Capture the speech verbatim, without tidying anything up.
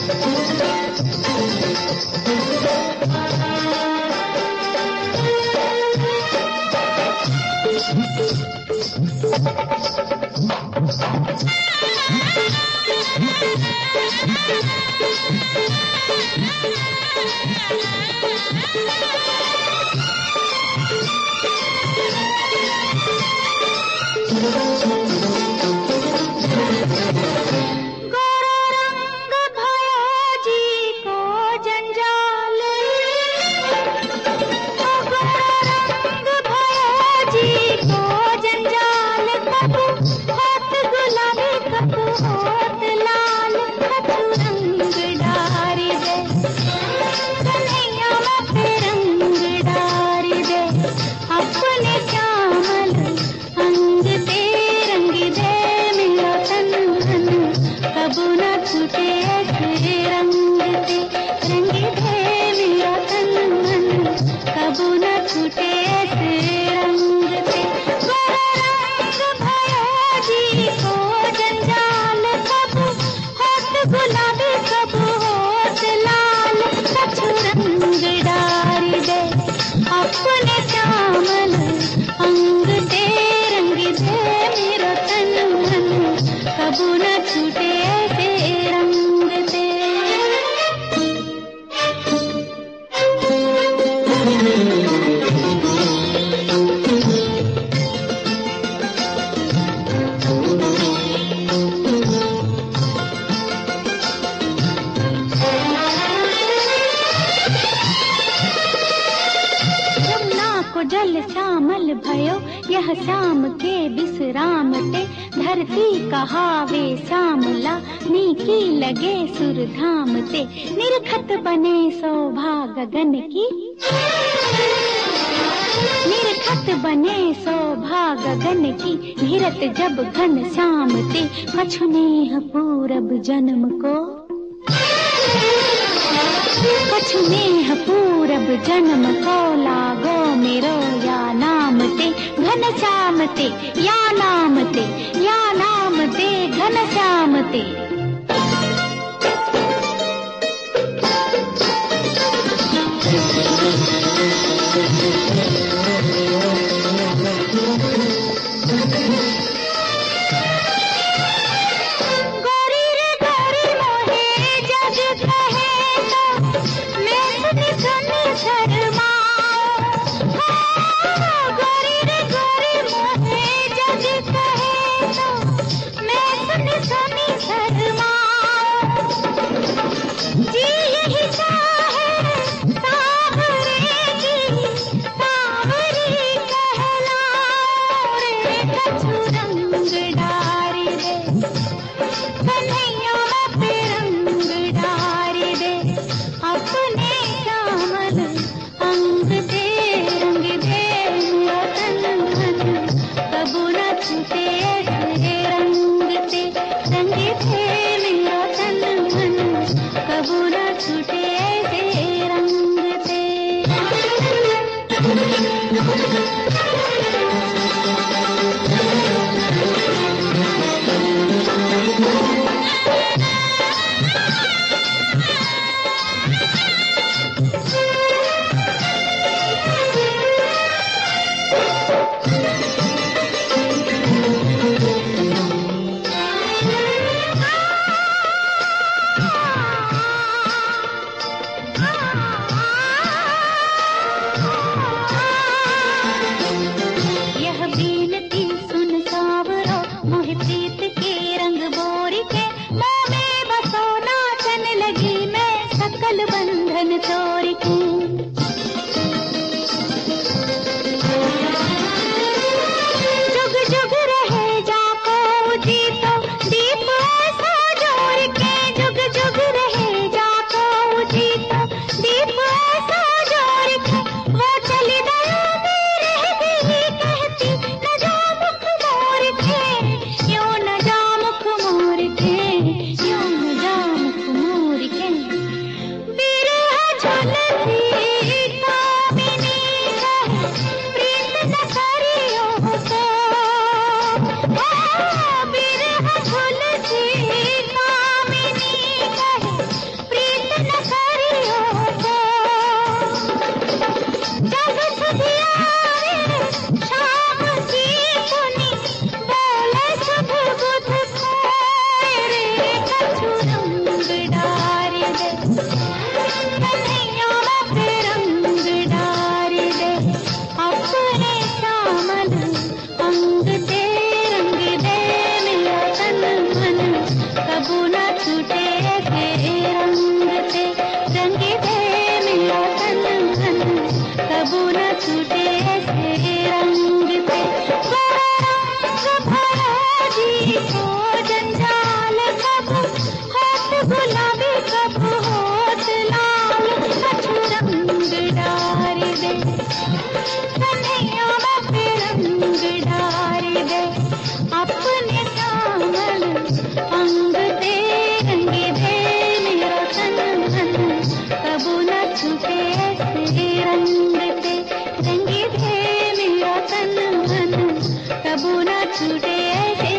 जल श्यामल भयो यह श्याम के विश्राम ते, धरती कहावे श्यामला नीकी लगे सुरधाम ते, निरखत बने शोभा गगन की, निरखत बने शोभा गगन की, घिरत जब घन श्याम ते, कछुनेह पूरब जन्म को, कछुनेह पूरब जन्म को, लागो मेरो या नाम ते घन श्याम ते, या नाम ते, या नाम ते घन श्याम ते। जी यही चाहे सावरे की, सावरे अपने श्यामल अंग ते रंगे दे मेरा तन मन, कबू न छूटे ऐसे रंग ते रंगे दे मेरा तन मन, कबू न छूटे ऐसे